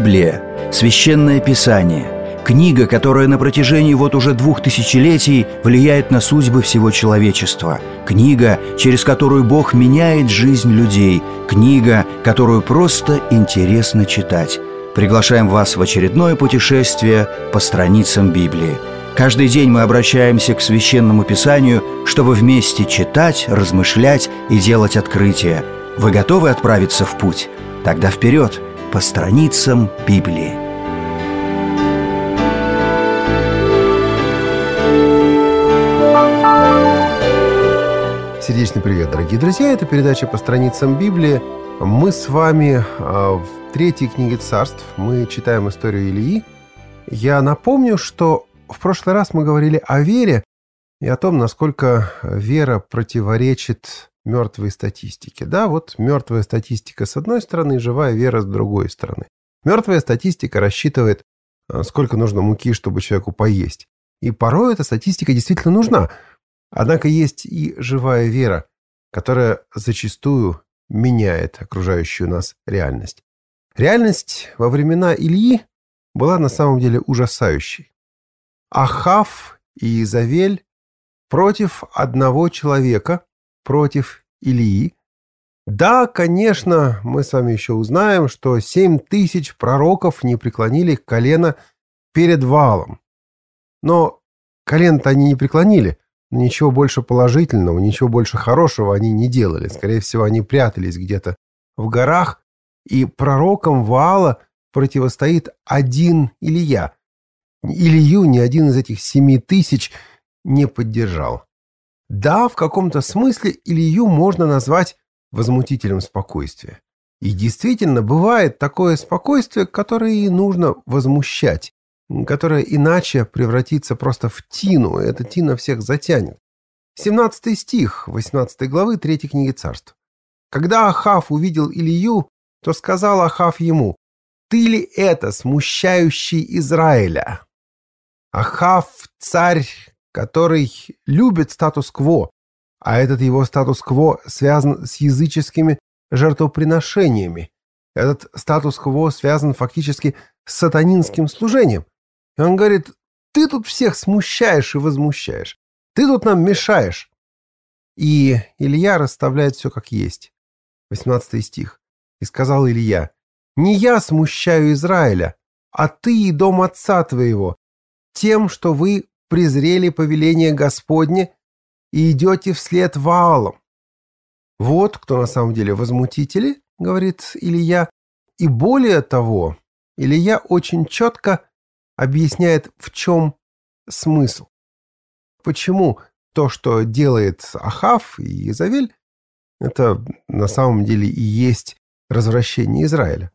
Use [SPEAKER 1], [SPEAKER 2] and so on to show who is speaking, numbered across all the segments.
[SPEAKER 1] Библия – священное писание, книга, которая на протяжении уже 2000 влияет на судьбы всего человечества, книга, через которую Бог меняет жизнь людей, книга, которую просто интересно читать. Приглашаем вас в очередное путешествие по страницам Библии. Каждый день мы обращаемся к Священному Писанию, чтобы вместе читать, размышлять и делать открытия. Вы готовы отправиться в путь? Тогда вперед, по страницам Библии.
[SPEAKER 2] Сердечный привет, дорогие друзья! Это передача «По страницам Библии». Мы с вами в 3 книге Царств. Мы читаем историю Илии. Я напомню, что в прошлый раз мы говорили о вере и о том, насколько вера противоречит мертвой статистике. Да, вот мертвая статистика с одной стороны, живая вера с другой стороны. Мертвая статистика рассчитывает, сколько нужно муки, чтобы человеку поесть. И порой эта статистика действительно нужна. Однако есть и живая вера, которая зачастую меняет окружающую нас реальность. Реальность во времена Илии была на самом деле ужасающей. Ахав и Иезавель против одного человека, против Илии. Да, конечно, мы с вами еще узнаем, что 7000 пророков не преклонили колено перед Ваалом. Но колено-то они не преклонили. Ничего больше положительного, ничего больше хорошего они не делали. Скорее всего, они прятались где-то в горах, и пророкам Ваала противостоит один Илия. Илию ни один из этих 7000 не поддержал. Да, в каком-то смысле Илию можно назвать возмутителем спокойствия. И действительно, бывает такое спокойствие, которое и нужно возмущать, которое иначе превратится просто в тину, и эта тина всех затянет. 17 стих 18 главы 3 книги Царств. «Когда Ахав увидел Илию, то сказал Ахав ему: „Ты ли это, смущающий Израиля?“» Ахав – царь, который любит статус-кво, а этот его статус-кво связан с языческими жертвоприношениями. Этот статус-кво связан фактически с сатанинским служением. И он говорит: ты тут всех смущаешь и возмущаешь. Ты тут нам мешаешь. И Илья расставляет все как есть. 18 стих. «И сказал Илья: „Не я смущаю Израиля, а ты и дом отца твоего, тем, что вы презрели повеление Господне и идете вслед Ваалам“». Вот кто на самом деле возмутители, говорит Илья. И более того, Илья очень четко объясняет, в чем смысл. Почему то, что делает Ахав и Иезавель, это на самом деле и есть развращение Израиля.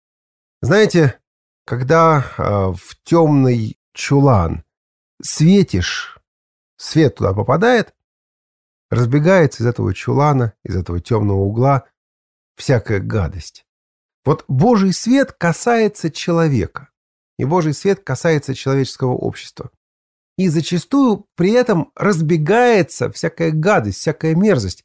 [SPEAKER 2] Знаете, когда в темный чулан светишь, свет туда попадает, разбегается из этого чулана, из этого темного угла всякая гадость. Вот Божий свет касается человека, и Божий свет касается человеческого общества. И зачастую при этом разбегается всякая гадость, всякая мерзость.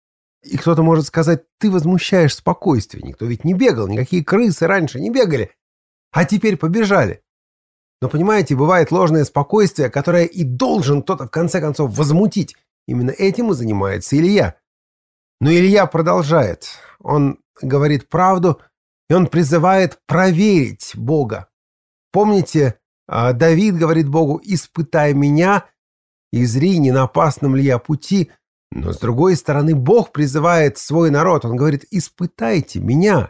[SPEAKER 2] И кто-то может сказать: ты возмущаешь спокойствие. Никто ведь не бегал, никакие крысы раньше не бегали, а теперь побежали. Но понимаете, бывает ложное спокойствие, которое и должен кто-то в конце концов возмутить. Именно этим и занимается Илья. Но Илья продолжает. Он говорит правду, и он призывает проверить Бога. Помните, Давид говорит Богу: «Испытай меня и зри, не на опасном ли я пути». Но с другой стороны, Бог призывает свой народ. Он говорит: «Испытайте меня».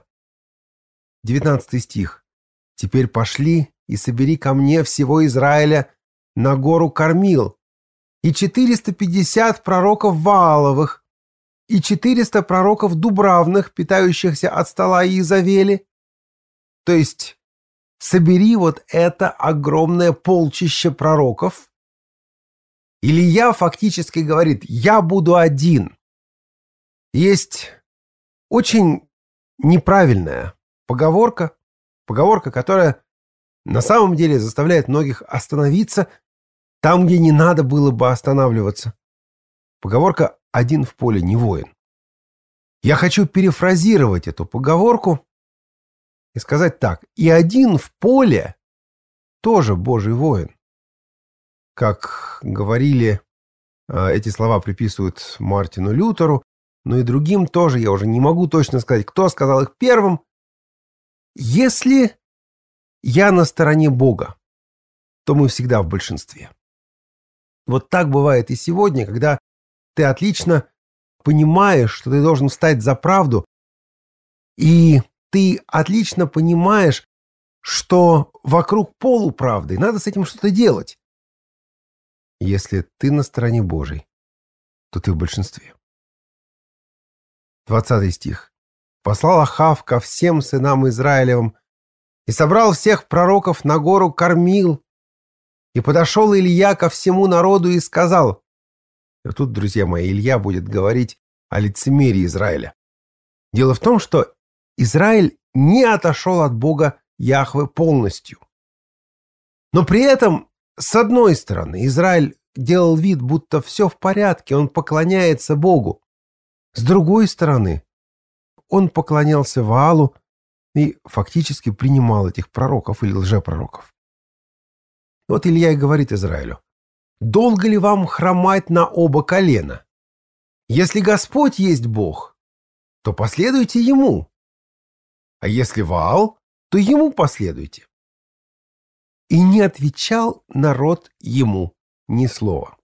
[SPEAKER 2] 19 стих. «Теперь пошли и собери ко мне всего Израиля на гору Кармил, и 450 пророков Вааловых, и 400 пророков Дубравных, питающихся от стола Иезавели». То есть собери вот это огромное полчище пророков. Илья фактически говорит: я буду один. Есть очень неправильная поговорка, которая на самом деле заставляет многих остановиться там, где не надо было бы останавливаться. Поговорка «один в поле не воин». Я хочу перефразировать эту поговорку и сказать так: и один в поле тоже Божий воин. Как говорили, эти слова приписывают Мартину Лютеру, но и другим тоже, я уже не могу точно сказать, кто сказал их первым. Если я на стороне Бога, то мы всегда в большинстве. Вот так бывает и сегодня, когда ты отлично понимаешь, что ты должен встать за правду, и ты отлично понимаешь, что вокруг полуправды, и надо с этим что-то делать. Если ты на стороне Божьей, то ты в большинстве. 20 стих. «Послал Ахав ко всем сынам Израилевым и собрал всех пророков на гору Кормил. И подошел Илья ко всему народу и сказал». И тут, друзья мои, Илья будет говорить о лицемерии Израиля. Дело в том, что Израиль не отошел от Бога Яхве полностью. Но при этом, с одной стороны, Израиль делал вид, будто все в порядке, он поклоняется Богу. С другой стороны, он поклонялся Ваалу и фактически принимал этих пророков или лжепророков. Вот Илья и говорит Израилю: «Долго ли вам хромать на оба колена? Если Господь есть Бог, то последуйте Ему, а если Ваал, то Ему последуйте». И не отвечал народ ему ни слова.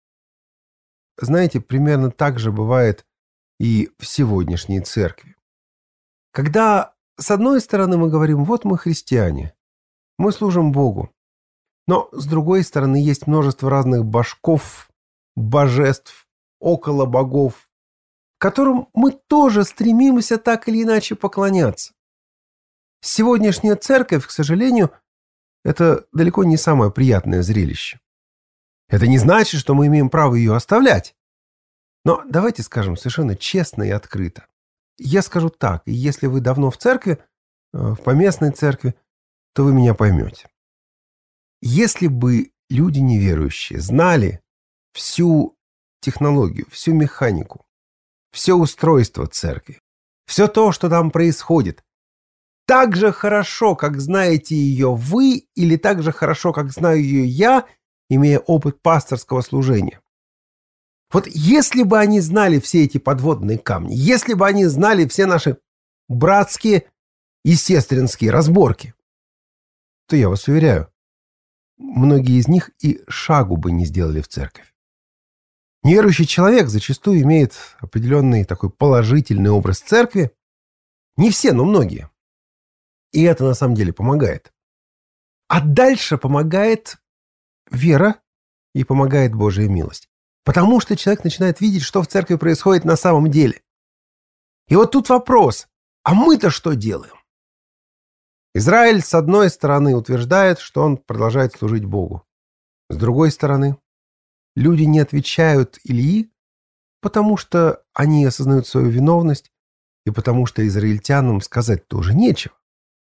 [SPEAKER 2] Знаете, примерно так же бывает и в сегодняшней церкви. Когда, с одной стороны, мы говорим: вот мы христиане, мы служим Богу, но, с другой стороны, есть множество разных божков, божеств, около богов, которым мы тоже стремимся так или иначе поклоняться. Сегодняшняя церковь, к сожалению, это далеко не самое приятное зрелище. Это не значит, что мы имеем право ее оставлять. Но давайте скажем совершенно честно и открыто. Я скажу так: и если вы давно в церкви, в поместной церкви, то вы меня поймете. Если бы люди неверующие знали всю технологию, всю механику, все устройство церкви, все то, что там происходит, так же хорошо, как знаете ее вы, или так же хорошо, как знаю ее я, имея опыт пасторского служения. Вот если бы они знали все эти подводные камни, если бы они знали все наши братские и сестринские разборки, то я вас уверяю, многие из них и шагу бы не сделали в церковь. Неверующий человек зачастую имеет определенный такой положительный образ церкви. Не все, но многие. И это на самом деле помогает. А дальше помогает вера и помогает Божья милость. Потому что человек начинает видеть, что в церкви происходит на самом деле. И вот тут вопрос: а мы-то что делаем? Израиль, с одной стороны, утверждает, что он продолжает служить Богу. С другой стороны, люди не отвечают Илии, потому что они осознают свою виновность и потому что израильтянам сказать тоже нечего.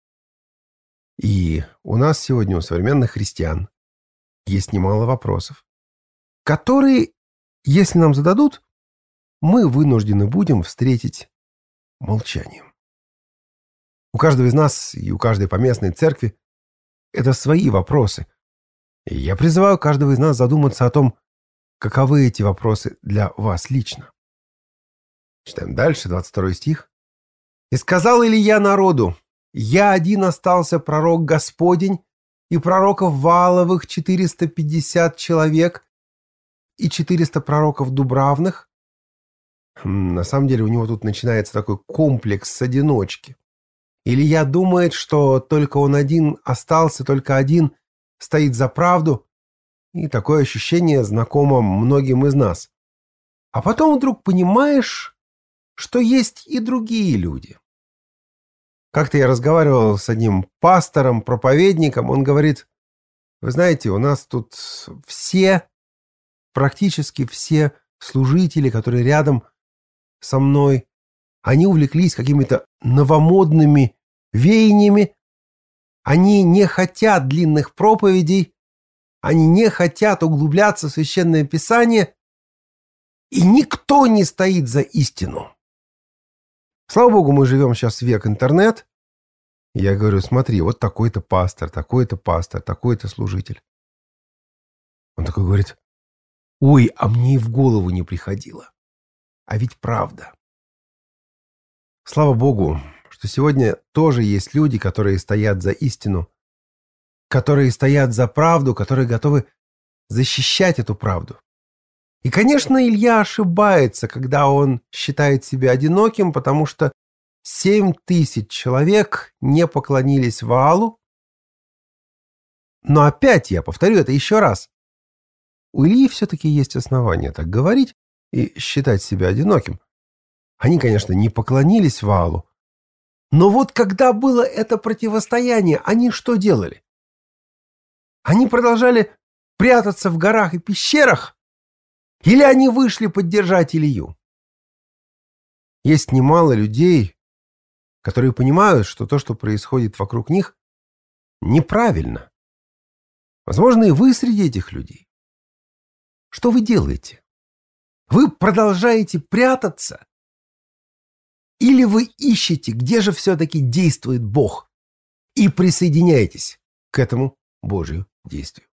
[SPEAKER 2] И у нас сегодня, у современных христиан, есть немало вопросов, которые, если нам зададут, мы вынуждены будем встретить молчанием. У каждого из нас и у каждой поместной церкви это свои вопросы. И я призываю каждого из нас задуматься о том, каковы эти вопросы для вас лично. Читаем дальше, 22 стих. «И сказал Илья народу: я один остался пророк Господень, и пророков Вааловых 450 человек, и 400 пророков Дубравных». На самом деле у него тут начинается такой комплекс одиночки. Илья думает, что только он один остался, только один стоит за правду, и такое ощущение знакомо многим из нас. А потом вдруг понимаешь, что есть и другие люди. Как-то я разговаривал с одним пастором, проповедником, он говорит: вы знаете, у нас тут все, практически все служители, которые рядом со мной, они увлеклись какими-то новомодными веяниями, они не хотят длинных проповедей, они не хотят углубляться в Священное Писание, и никто не стоит за истину. Слава Богу, мы живем сейчас в век интернет, Я говорю: смотри, вот такой-то пастор, такой-то пастор, такой-то служитель. Он такой говорит: ой, а мне и в голову не приходило. А ведь правда. Слава Богу, что сегодня тоже есть люди, которые стоят за истину, которые стоят за правду, которые готовы защищать эту правду. И, конечно, Илья ошибается, когда он считает себя одиноким, потому что 7000 человек не поклонились Ваалу. Но опять я повторю это еще раз. У Ильи все-таки есть основания так говорить и считать себя одиноким. Они, конечно, не поклонились Ваалу. Но вот когда было это противостояние, они что делали? Они продолжали прятаться в горах и пещерах? Или они вышли поддержать Илью? Есть немало людей, которые понимают, что то, что происходит вокруг них, неправильно. Возможно, и вы среди этих людей. Что вы делаете? Вы продолжаете прятаться? Или вы ищете, где же все-таки действует Бог, и присоединяетесь к этому Божию действию?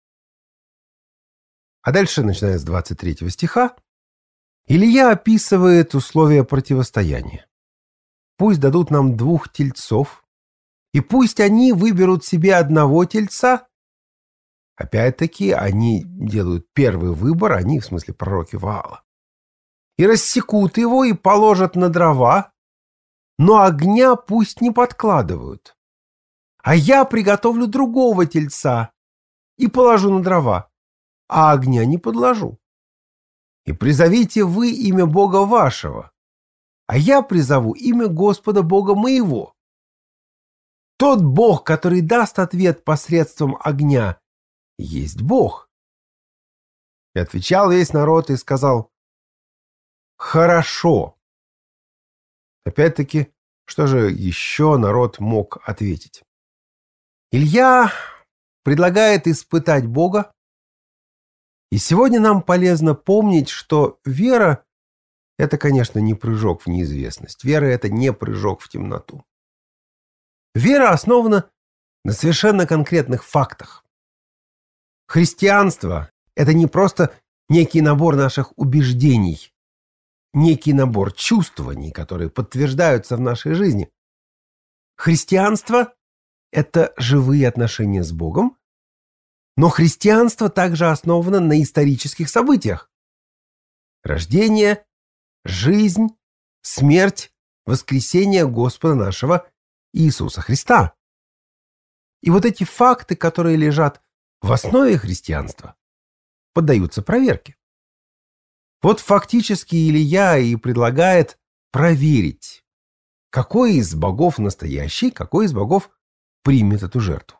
[SPEAKER 2] А дальше, начиная с 23 стиха, Илья описывает условия противостояния. Пусть дадут нам 2 тельцов, и пусть они выберут себе одного тельца. Опять-таки, они делают первый выбор, они, в смысле, пророки Ваала. И рассекут его, и положат на дрова, но огня пусть не подкладывают. А я приготовлю другого тельца и положу на дрова, а огня не подложу. И призовите вы имя Бога вашего, а я призову имя Господа Бога моего. Тот Бог, который даст ответ посредством огня, есть Бог. И отвечал весь народ и сказал: хорошо. Опять-таки, что же еще народ мог ответить? Илья предлагает испытать Бога. И сегодня нам полезно помнить, что вера — это, конечно, не прыжок в неизвестность. Вера — это не прыжок в темноту. Вера основана на совершенно конкретных фактах. Христианство — это не просто некий набор наших убеждений, некий набор чувствований, которые подтверждаются в нашей жизни. Христианство — это живые отношения с Богом, но христианство также основано на исторических событиях. Рождение, жизнь, смерть, воскресение Господа нашего Иисуса Христа. И вот эти факты, которые лежат в основе христианства, поддаются проверке. Вот фактически Илья и предлагает проверить, какой из богов настоящий, какой из богов примет эту жертву.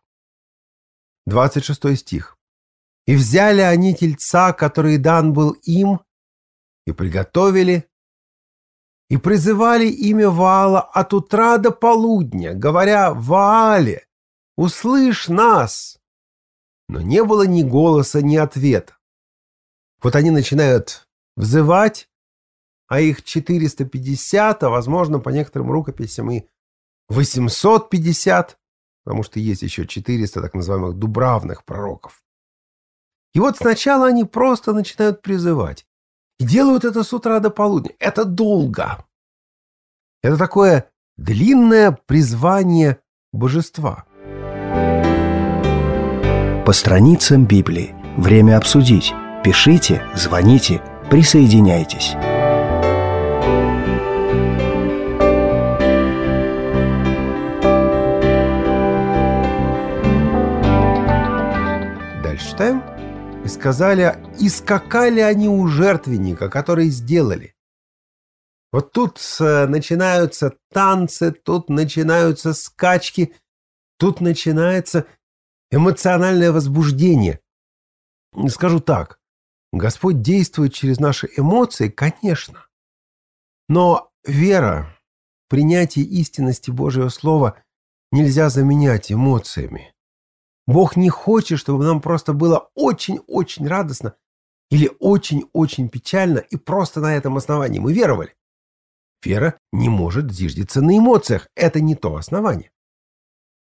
[SPEAKER 2] 26 стих. «И взяли они тельца, который дан был им, и приготовили, и призывали имя Ваала от утра до полудня, говоря: Ваале, услышь нас!» Но не было ни голоса, ни ответа. Вот они начинают взывать, а их 450, а возможно, по некоторым рукописям и 850, потому что есть еще 400 так называемых дубравных пророков. И вот сначала они просто начинают призывать. И делают это с утра до полудня. Это долго. Это такое длинное призвание божества.
[SPEAKER 1] По страницам Библии. Время обсудить. Пишите, звоните, присоединяйтесь.
[SPEAKER 2] Дальше читаем. «И сказали, и скакали они у жертвенника, который сделали». Вот тут начинаются танцы, тут начинаются скачки, тут начинается эмоциональное возбуждение. Скажу так, Господь действует через наши эмоции, конечно. Но вера, принятие истинности Божьего Слова нельзя заменять эмоциями. Бог не хочет, чтобы нам просто было очень-очень радостно или очень-очень печально, и просто на этом основании мы веровали. Вера не может зиждиться на эмоциях. Это не то основание.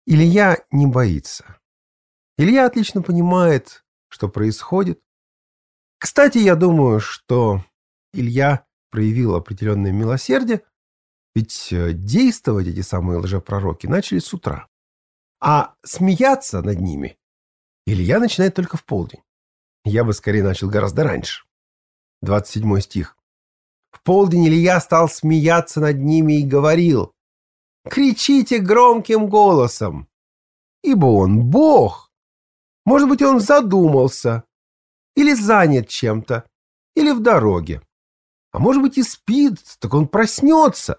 [SPEAKER 2] Илья не боится. Илья отлично понимает, что происходит. Кстати, я думаю, что Илья проявил определенное милосердие, ведь действовать эти самые лжепророки начали с утра. А смеяться над ними Илья начинает только в полдень. Я бы скорее начал гораздо раньше. 27 стих. В полдень Илья стал смеяться над ними и говорил: «Кричите громким голосом, ибо он Бог. Может быть, он задумался, или занят чем-то, или в дороге. А может быть, и спит, так он проснется».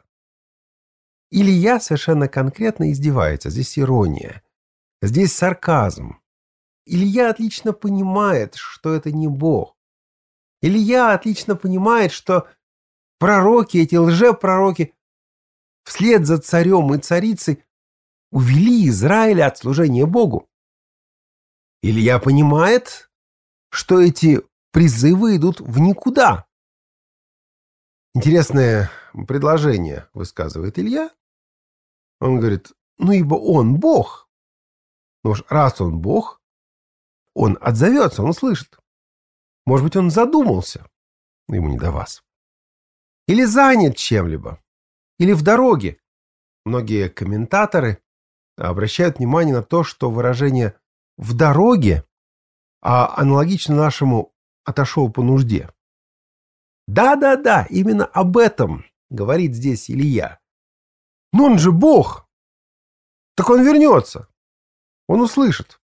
[SPEAKER 2] Илья совершенно конкретно издевается. Здесь ирония, здесь сарказм. Илья отлично понимает, что это не Бог. Илья отлично понимает, что пророки, эти лжепророки, вслед за царем и царицей увели Израиля от служения Богу. Илья понимает, что эти призывы идут в никуда. Интересное предложение высказывает Илья. Он говорит: ну, ибо он Бог. Ну уж раз он Бог, он отзовется, он услышит. Может быть, он задумался, но ему не до вас. Или занят чем-либо, или в дороге. Многие комментаторы обращают внимание на то, что выражение «в дороге» аналогично нашему «отошел по нужде». Да, именно об этом говорит здесь Илья. Но он же Бог. Так он вернется. Он услышит.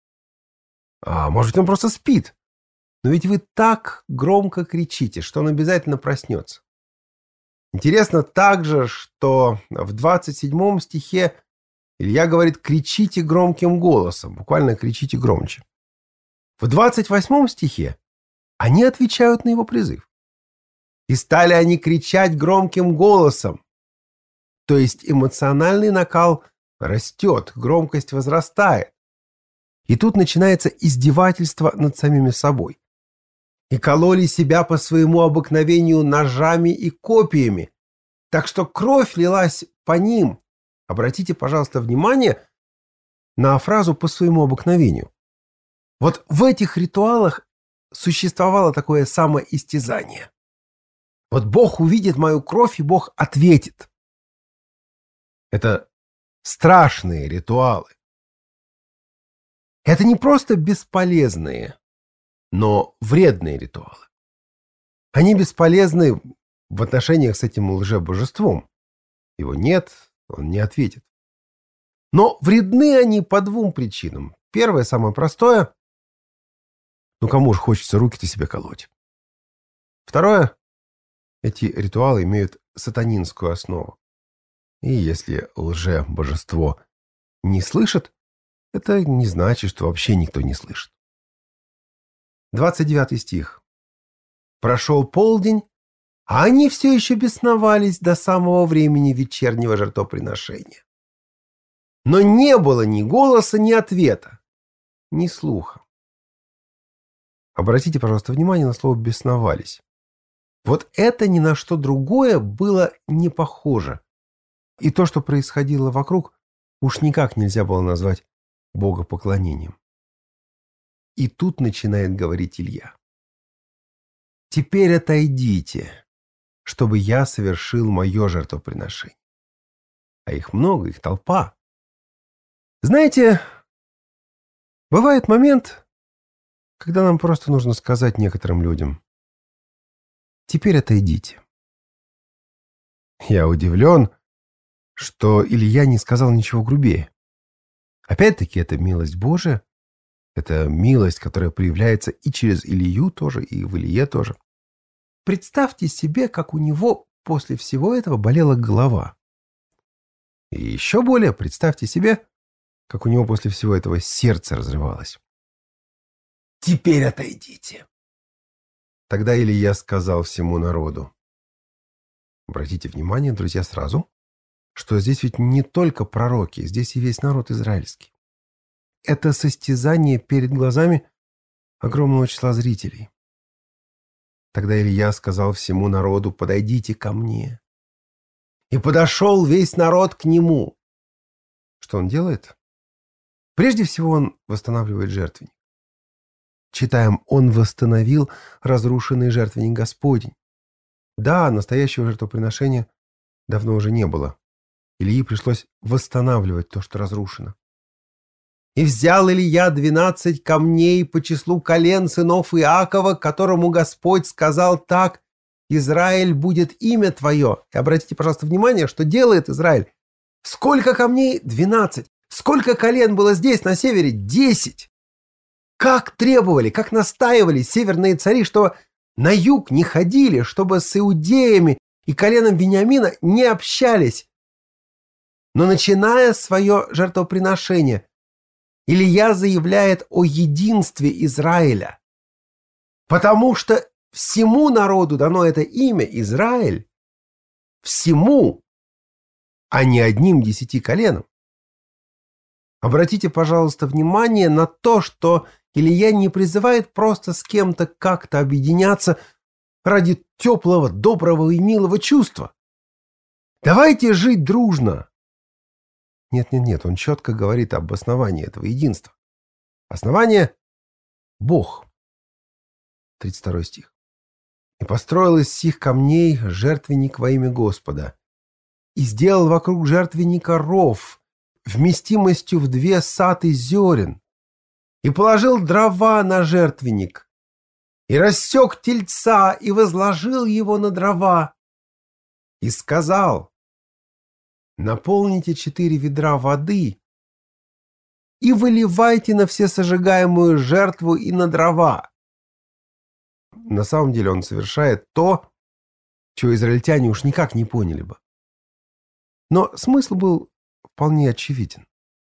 [SPEAKER 2] А может быть, он просто спит. Но ведь вы так громко кричите, что он обязательно проснется. Интересно также, что в 27 стихе Илья говорит: кричите громким голосом. Буквально кричите громче. В 28 стихе они отвечают на его призыв. И стали они кричать громким голосом. То есть эмоциональный накал растет, громкость возрастает. И тут начинается издевательство над самими собой. И кололи себя по своему обыкновению ножами и копьями, так что кровь лилась по ним. Обратите, пожалуйста, внимание на фразу «по своему обыкновению». Вот в этих ритуалах существовало такое самоистязание. Вот Бог увидит мою кровь, и Бог ответит. Это страшные ритуалы. Это не просто бесполезные, но вредные ритуалы. Они бесполезны в отношениях с этим лжебожеством. Его нет, он не ответит. Но вредны они по двум причинам. Первое, самое простое. Ну, кому же хочется руки-то себе колоть? Второе. Эти ритуалы имеют сатанинскую основу. И если лжебожество не слышит, это не значит, что вообще никто не слышит. 29 стих. Прошел полдень, а они все еще бесновались до самого времени вечернего жертвоприношения. Но не было ни голоса, ни ответа, ни слуха. Обратите, пожалуйста, внимание на слово «бесновались». Вот это ни на что другое было не похоже. И то, что происходило вокруг, уж никак нельзя было назвать богопоклонением. И тут начинает говорить Илья: «Теперь отойдите, чтобы я совершил мое жертвоприношение». А их много, их толпа. Знаете, бывает момент, когда нам просто нужно сказать некоторым людям: «Теперь отойдите». Я удивлен, что Илья не сказал ничего грубее. Опять-таки, это милость Божия. Это милость, которая проявляется и через Илью тоже, и в Илье тоже. Представьте себе, как у него после всего этого болела голова. И еще более представьте себе, как у него после всего этого сердце разрывалось. «Теперь отойдите». Тогда Илья сказал всему народу. Обратите внимание, друзья, сразу, что здесь ведь не только пророки, здесь и весь народ израильский. Это состязание перед глазами огромного числа зрителей. Тогда Илья сказал всему народу: «Подойдите ко мне». И подошел весь народ к нему. Что он делает? Прежде всего он восстанавливает жертвенник. Читаем, он восстановил разрушенный жертвенник Господень. Да, настоящего жертвоприношения давно уже не было. Илии пришлось восстанавливать то, что разрушено. «И взял Илья 12 камней по числу колен сынов Иакова, которому Господь сказал так: Израиль будет имя твое». И обратите, пожалуйста, внимание, что делает Израиль. Сколько камней? 12. Сколько колен было здесь, на севере? 10. Как требовали, как настаивали северные цари, что на юг не ходили, чтобы с иудеями и коленом Вениамина не общались. Но начиная свое жертвоприношение, Илья заявляет о единстве Израиля. Потому что всему народу дано это имя Израиль. Всему, а не одним 10 коленам. Обратите, пожалуйста, внимание на то, что Илья не призывает просто с кем-то как-то объединяться ради теплого, доброго и милого чувства. Давайте жить дружно. Нет, он четко говорит об основании этого единства. Основание – Бог. 32 стих. «И построил из сих камней жертвенник во имя Господа, и сделал вокруг жертвенника ров вместимостью в 2 саты зерен, и положил дрова на жертвенник, и рассек тельца, и возложил его на дрова, и сказал: наполните 4 ведра воды и выливайте на всесожигаемую жертву и на дрова». На самом деле он совершает то, чего израильтяне уж никак не поняли бы. Но смысл был вполне очевиден.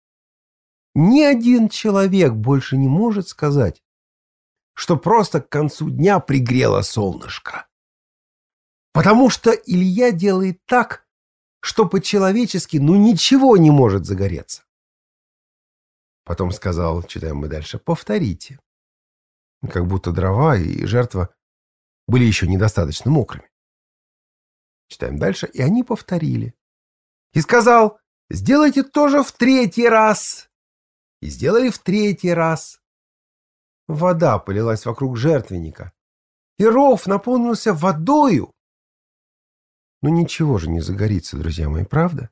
[SPEAKER 2] Ни один человек больше не может сказать, что просто к концу дня пригрело солнышко. Потому что Илья делает так, что по-человечески ничего не может загореться. Потом сказал, читаем мы дальше, повторите. Как будто дрова и жертва были еще недостаточно мокрыми. Читаем дальше, и они повторили. И сказал, сделайте тоже в 3-й раз. И сделали в 3-й раз. Вода полилась вокруг жертвенника, и ров наполнился водою. Но ничего же не загорится, друзья мои, правда?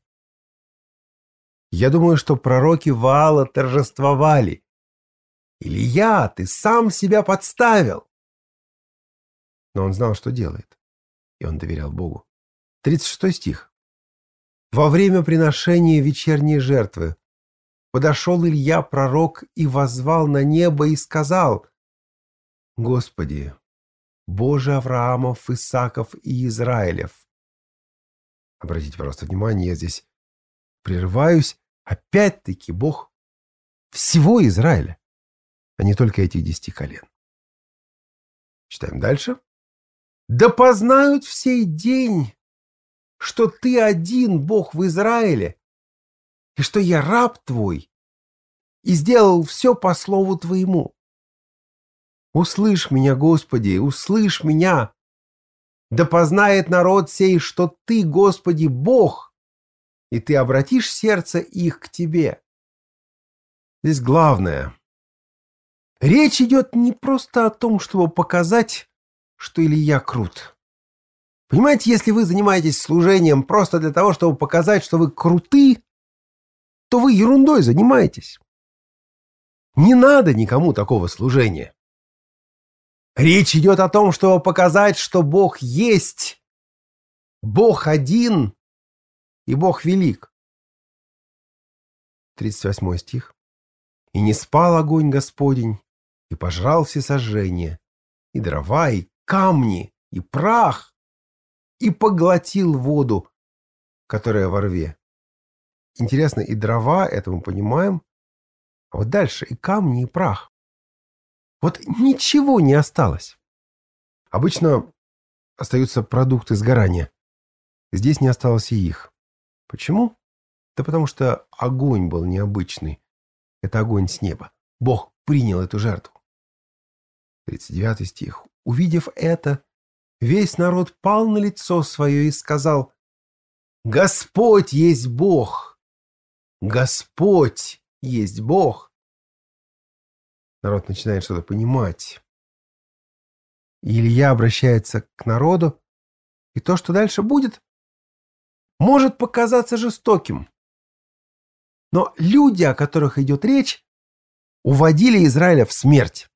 [SPEAKER 2] Я думаю, что пророки Ваала торжествовали. Илья, ты сам себя подставил. Но он знал, что делает, и он доверял Богу. 36 стих. Во время приношения вечерней жертвы подошел Илья, пророк, и воззвал на небо и сказал: Господи, Боже Авраамов, Исааков и Израилев. Обратите, пожалуйста, внимание, я здесь прерываюсь. Опять-таки Бог всего Израиля, а не только этих 10 колен. Читаем дальше. «Да познают в сей день, что ты один Бог в Израиле, и что я раб твой, и сделал все по слову твоему. Услышь меня, Господи, услышь меня. Да познает народ сей, что ты, Господи, Бог, и ты обратишь сердце их к тебе». Здесь главное. Речь идет не просто о том, чтобы показать, что Илья крут. Понимаете, если вы занимаетесь служением просто для того, чтобы показать, что вы круты, то вы ерундой занимаетесь. Не надо никому такого служения. Речь идет о том, чтобы показать, что Бог есть, Бог один и Бог велик. 38 стих. «И не спал огонь Господень, и пожрал все сожжения, и дрова, и камни, и прах, и поглотил воду, которая во рве». Интересно, и дрова, это мы понимаем, а вот дальше и камни, и прах. Вот ничего не осталось. Обычно остаются продукты сгорания. Здесь не осталось и их. Почему? Да потому что огонь был необычный. Это огонь с неба. Бог принял эту жертву. 39 стих. «Увидев это, весь народ пал на лицо свое и сказал: Господь есть Бог! Господь есть Бог!» Народ начинает что-то понимать. И Илья обращается к народу, и то, что дальше будет, может показаться жестоким. Но люди, о которых идет речь, уводили Израиля в смерть.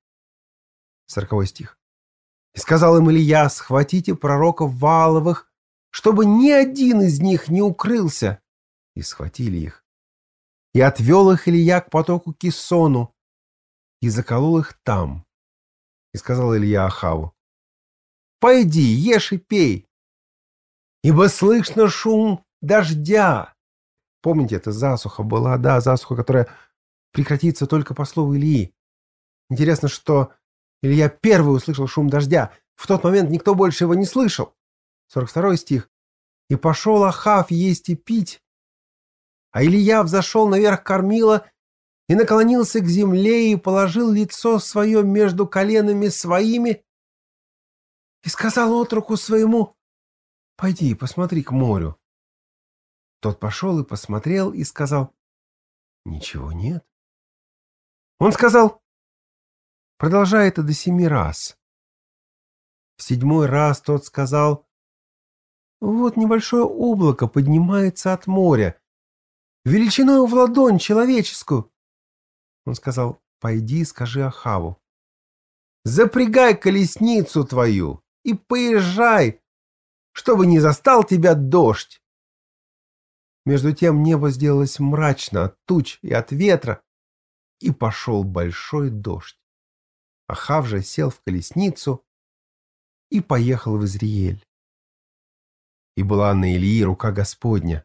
[SPEAKER 2] 40 стих. «И сказал им Илья: схватите пророков Вааловых, чтобы ни один из них не укрылся». И схватили их. И отвел их Илья к потоку Кисону, и заколол их там. И сказал Илья Ахаву: пойди, ешь и пей, ибо слышно шум дождя. Помните, это засуха была, да, засуха, которая прекратится только по слову Ильи. Интересно, что Илья первый услышал шум дождя. В тот момент никто больше его не слышал. 42 стих. «И пошел Ахав есть и пить, а Илья взошел наверх кормила и наклонился к земле и положил лицо свое между коленами своими и сказал отроку своему: пойди, посмотри к морю. Тот пошел и посмотрел и сказал: ничего нет. Он сказал: продолжай это до 7 раз. В 7-й раз тот сказал: вот небольшое облако поднимается от моря, величиною в ладонь человеческую. Он сказал: пойди, скажи Ахаву: запрягай колесницу твою и поезжай, чтобы не застал тебя дождь. Между тем небо сделалось мрачно от туч и от ветра, и пошел большой дождь. Ахав же сел в колесницу и поехал в Изриель. И была на Илии рука Господня.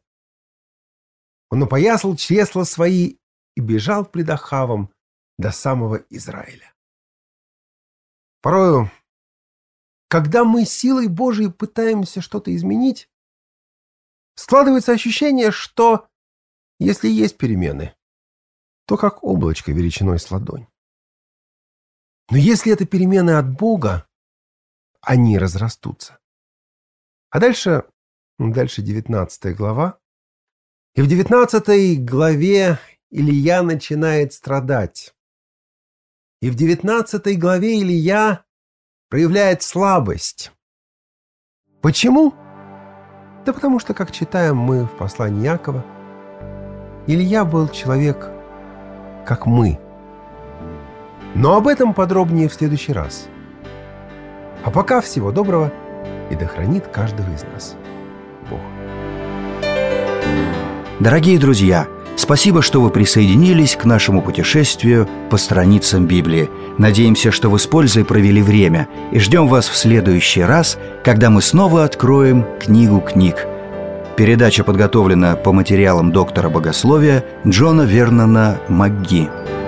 [SPEAKER 2] Он опоясал чресла свои и бежал пред Ахавом до самого Израиля. Порою, когда мы силой Божией пытаемся что-то изменить, складывается ощущение, что если есть перемены, то как облачко величиной с ладонь. Но если это перемены от Бога, они разрастутся. А дальше 19 глава. И в 19 главе Илья начинает страдать. И в 19 главе Илья проявляет слабость. Почему? Да потому что, как читаем мы в послании Иакова, Илья был человек, как мы. Но об этом подробнее в следующий раз. А пока всего доброго, и да хранит каждого из нас Бог.
[SPEAKER 1] Дорогие друзья, спасибо, что вы присоединились к нашему путешествию по страницам Библии. Надеемся, что вы с пользой провели время, и ждем вас в следующий раз, когда мы снова откроем книгу книг. Передача подготовлена по материалам доктора богословия Джона Вернона МакГи.